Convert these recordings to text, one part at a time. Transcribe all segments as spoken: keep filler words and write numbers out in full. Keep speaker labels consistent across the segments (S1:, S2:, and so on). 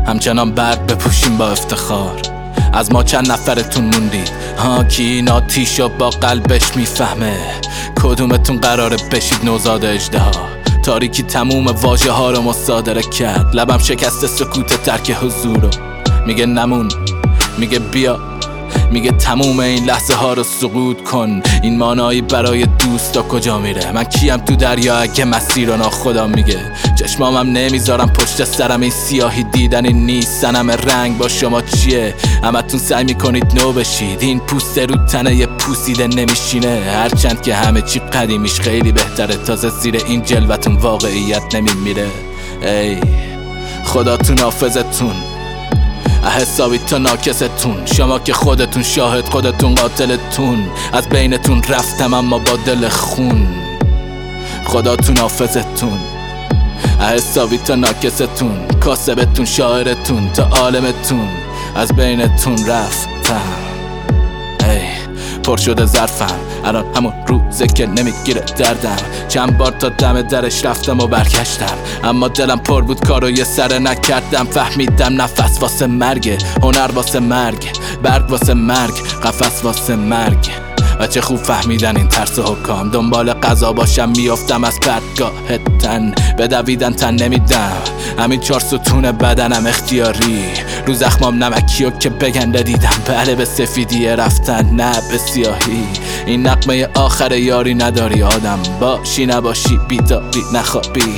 S1: همچنان برق بپوشیم با افتخار. از ما چند نفرتون موندید ها کی این آتیشو با قلبش میفهمه؟ کدومتون قراره بشید نوزاد اژدها؟ تاریکی تموم واژه ها رو مصادره کرد. لبم شکست سکوت ترک حضورو. میگه نمون، میگه بیا، میگه تموم این لحظه ها رو سقوط کن. این مانایی برای دوستا کجا میره؟ من کیم تو دریا اگه مسیر رو ناخدا میگه؟ چشمامم نمیذارم پشت سرم این سیاهی دیدنی نیست. سنم رنگ با شما چیه؟ همتون سعی میکنید نو بشید. این پوست رو تنه یه پوسیده نمیشینه. هرچند که همه چی قدیمیش خیلی بهتره، تازه زیر این جلوتون واقعیت نمیمیره. ای خداتون حافظتون، حسابی تا ناکستون. شما که خودتون شاهد، خودتون قاتلتون. از بینتون رفتم اما با دل خون. خداتون حافظتون، حسابی تا ناکستون. کاسبتون، شاعرتون تا عالمتون. از بینتون رفتم. ای پر شده ظرفم الان همون روزه که نمیگیره دردم. چند بار تا دم درش رفتم و برگشتم، اما دلم پر بود کارو یه سره نکردم. فهمیدم نفس واسه مرگ، هنر واسه مرگ، برگ واسه مرگ، قفس واسه مرگ. و چه خوب فهمیدن این ترس و حکام. دنبال قضا باشم میافتم از پرتگاه تن. به دویدن تن نمیدم، همین چار ستون بدنم اختیاری. رو زخمام نمکیو که بگنده دیدم. بله به سفیدیه رفتن، نه به سیاهی. این نقمه آخر یاری نداری. آدم باشی نباشی، بیداری نخوابی.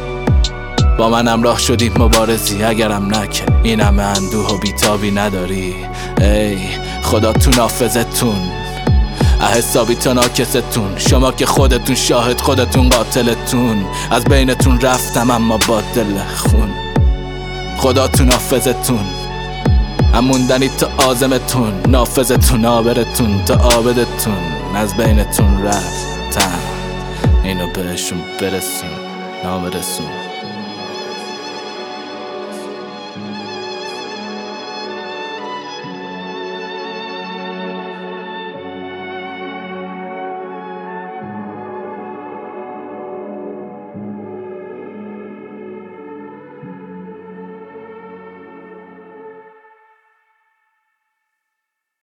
S1: با من همراه شدی مبارزی، اگرم نکه این همه اندوه و بیتابی نداری. ای خداتون حافظتون، حسابی تا ناکستون. شما که خودتون شاهد، خودتون قاتلتون. از بینتون رفتم اما با دل خون. خداتون حافظتون، هموندنی تا آزمتون. نافذتون، آبرتون تا آبدتون. از بینتون رفتم، اینو بهشون برسون، نامرسون.